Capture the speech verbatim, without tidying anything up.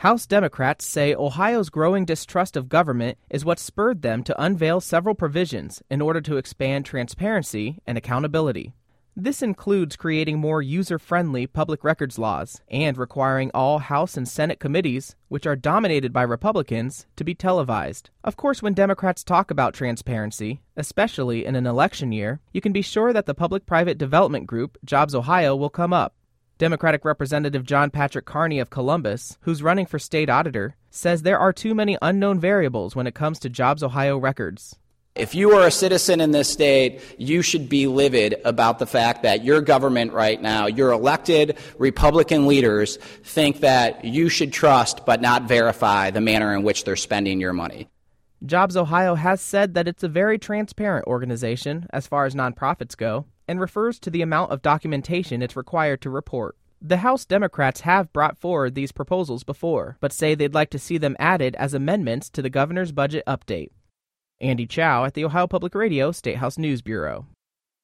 House Democrats say Ohio's growing distrust of government is what spurred them to unveil several provisions in order to expand transparency and accountability. This includes creating more user-friendly public records laws and requiring all House and Senate committees, which are dominated by Republicans, to be televised. Of course, when Democrats talk about transparency, especially in an election year, you can be sure that the public-private development group, Jobs Ohio, will come up. Democratic Representative John Patrick Carney of Columbus, who's running for state auditor, says there are too many unknown variables when it comes to Jobs Ohio records. If you are a citizen in this state, you should be livid about the fact that your government right now, your elected Republican leaders, think that you should trust but not verify the manner in which they're spending your money. Jobs Ohio has said that it's a very transparent organization as far as nonprofits go, and refers to the amount of documentation it's required to report. The House Democrats have brought forward these proposals before, but say they'd like to see them added as amendments to the governor's budget update. Andy Chow at the Ohio Public Radio State House News Bureau.